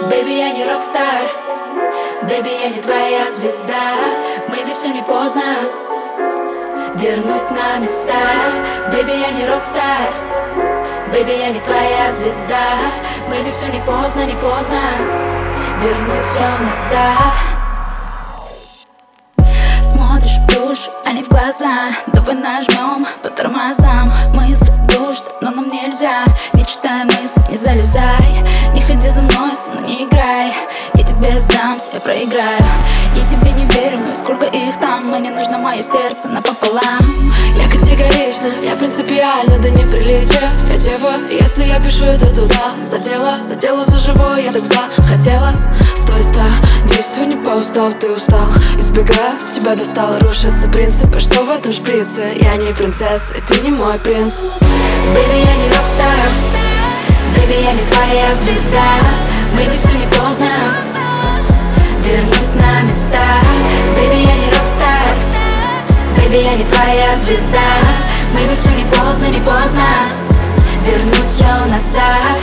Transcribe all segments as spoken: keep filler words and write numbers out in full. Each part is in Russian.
Бэйби, я не рок-стар, бэйби, я не твоя звезда. Мэйби, все не поздно вернуть на места. Бэйби, я не рок-стар, бэйби, я не твоя звезда. Мэйби, все не поздно, не поздно вернуть все назад. Смотришь в душу, а не в глаза. Давай нажмем по тормозам. Мысли душат, но нам нельзя. Не читай мысли, не залезай. Не ходи за мной, со мной не играй. Я тебе сдамся, я проиграю. Я тебе не верю, ну и сколько их там. Мне нужно мое сердце напополам. Я категорична, я принципиально до неприличия. Я дева, если я пишу это туда. За тело, за тело, за живое, я так захотела. Стой, ста, действуй не по уставу, ты устал. Избегаю, тебя достало, рушатся принципы. Что в этом шприце? Я не принцесса, и ты не мой принц. Бэйби, я не рок-стар, бэйби, я не твоя звезда. Бэйби, все не поздно вернуть на места. Бэйби, я не рок-стар, бэйби, я не твоя звезда. Бэйби, все не поздно, не поздно вернуть все назад.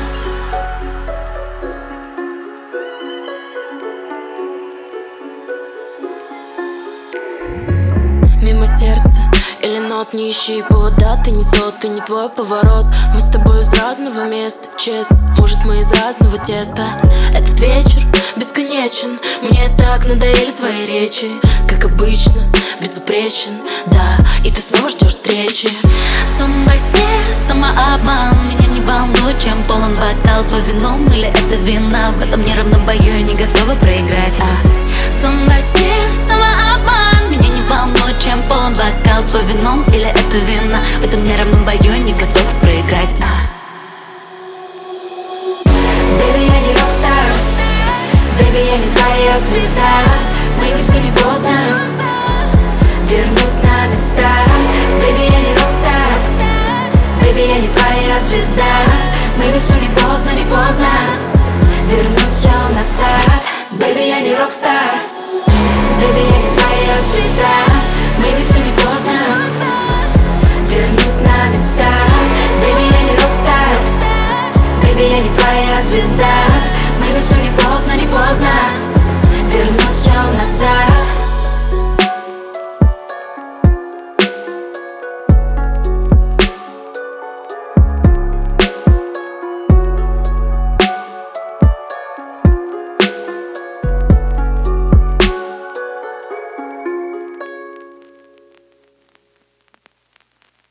Мимо сердца или нот, не ищи повода. Ты не тот, ты не твой поворот. Мы с тобой из разного места, честно. Может, мы из разного теста. Этот вечер бесконечен. Мне так надоели твои речи. Как обычно, безупречен. Да, и ты снова ждешь встречи. Сон во сне, самообман. Меня не волнует, чем полон бокал. Твой вином или это вина. В этом неравном бою я не готова проиграть. а. Сон во сне,